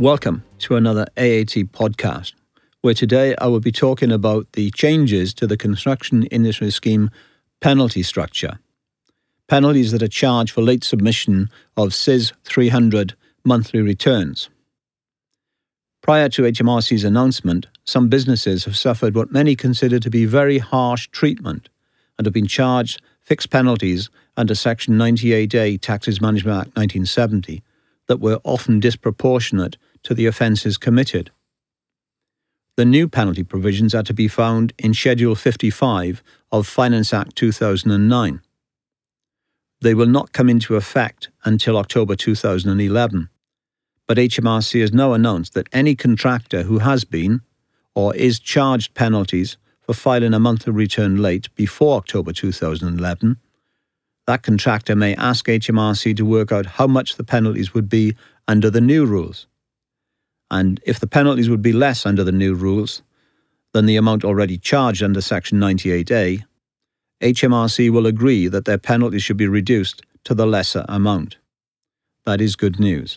Welcome to another AAT podcast, where today I will be talking about the changes to the construction industry scheme penalty structure. Penalties that are charged for late submission of CIS 300 monthly returns. Prior to HMRC's announcement, some businesses have suffered what many consider to be very harsh treatment and have been charged fixed penalties under Section 98A Taxes Management Act 1970 that were often disproportionate to the offences committed. The new penalty provisions are to be found in Schedule 55 of Finance Act 2009. They will not come into effect until October 2011, but HMRC has now announced that any contractor who has been or is charged penalties for filing a monthly return late before October 2011, that contractor may ask HMRC to work out how much the penalties would be under the new rules. And if the penalties would be less under the new rules than the amount already charged under Section 98A, HMRC will agree that their penalties should be reduced to the lesser amount. That is good news.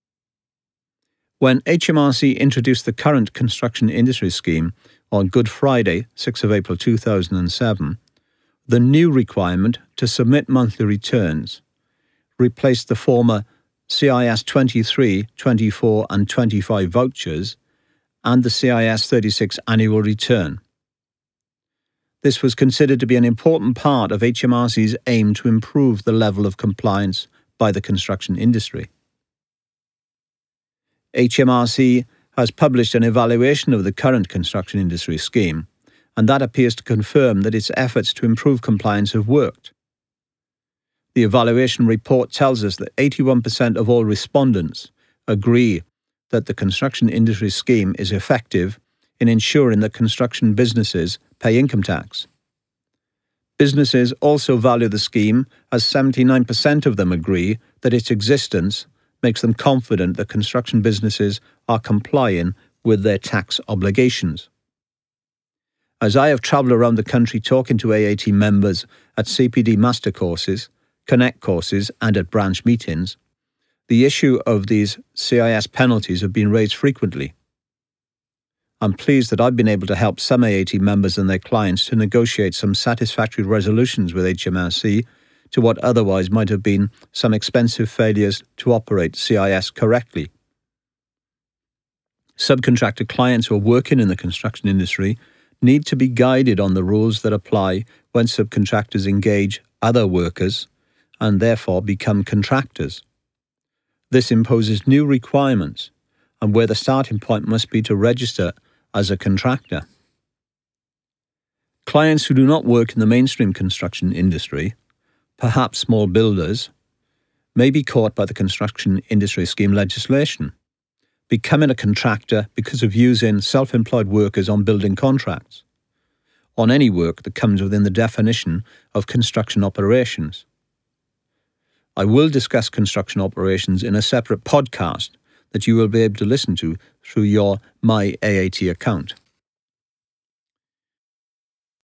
When HMRC introduced the current construction industry scheme on Good Friday, 6th of April 2007, the new requirement to submit monthly returns replaced the former CIS 23, 24 and 25 vouchers and the CIS 36 annual return. This was considered to be an important part of HMRC's aim to improve the level of compliance by the construction industry. HMRC has published an evaluation of the current construction industry scheme, and that appears to confirm that its efforts to improve compliance have worked. The evaluation report tells us that 81% of all respondents agree that the construction industry scheme is effective in ensuring that construction businesses pay income tax. Businesses also value the scheme, as 79% of them agree that its existence makes them confident that construction businesses are complying with their tax obligations. As I have travelled around the country talking to AAT members at CPD master courses, Connect courses and at branch meetings, the issue of these CIS penalties have been raised frequently. I'm pleased that I've been able to help some AAT members and their clients to negotiate some satisfactory resolutions with HMRC to what otherwise might have been some expensive failures to operate CIS correctly. Subcontractor clients who are working in the construction industry need to be guided on the rules that apply when subcontractors engage other workers and therefore become contractors. This imposes new requirements, and where the starting point must be to register as a contractor. Clients who do not work in the mainstream construction industry, perhaps small builders, may be caught by the construction industry scheme legislation, becoming a contractor because of using self-employed workers on building contracts, on any work that comes within the definition of construction operations. I will discuss construction operations in a separate podcast that you will be able to listen to through your My AAT account.